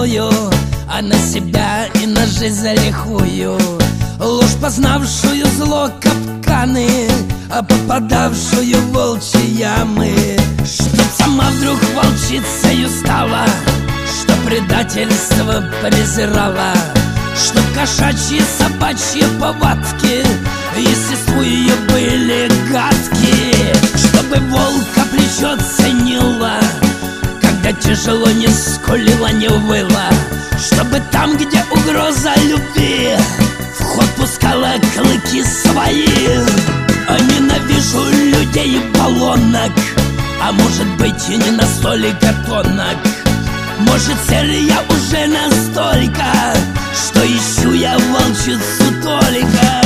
злую, а на себя и на жизнь лихую. Ложь, познавшую зло капканы, а попадавшую в волчьи ямы. Чтоб сама вдруг волчицею стала, что предательство презирала, чтоб кошачьи собачьи повадки естеству ее были гадкие. Чтобы волка плечо ценила, когда тяжело не скулила, не выла. Чтобы там, где угроза любви, в ход пускала клыки свои. Ненавижу людей баллонок, а может быть и не настолько тонок. Может, цель я уже настолько, что ищу я волчицу только.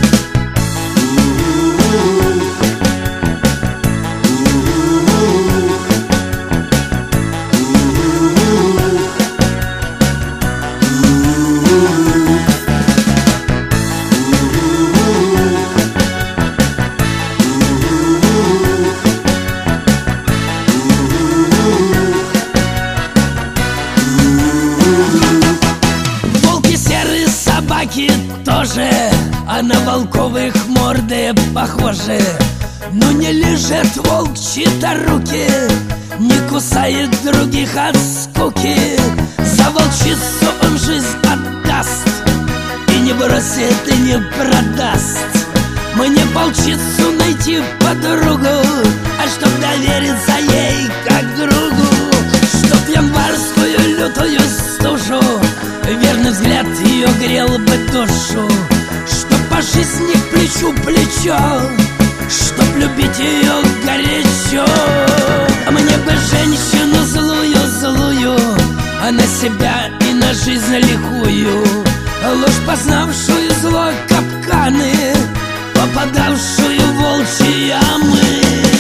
Собаки тоже, а на волковых морды похожи. Но не лежат волчьи-то руки, не кусает других от скуки. За волчицу он жизнь отдаст, и не бросит, и не продаст. Мне волчицу найти подругу, а чтоб довериться ей как другу. Чтоб январскую лютую стужу, верный взгляд ее грел бы душу. Чтоб по жизни плечу плечо, чтоб любить ее горячо. Мне бы женщину злую, а на себя и на жизнь лихую. Ложь, познавшую зло капканы, попадавшую в волчьи ямы.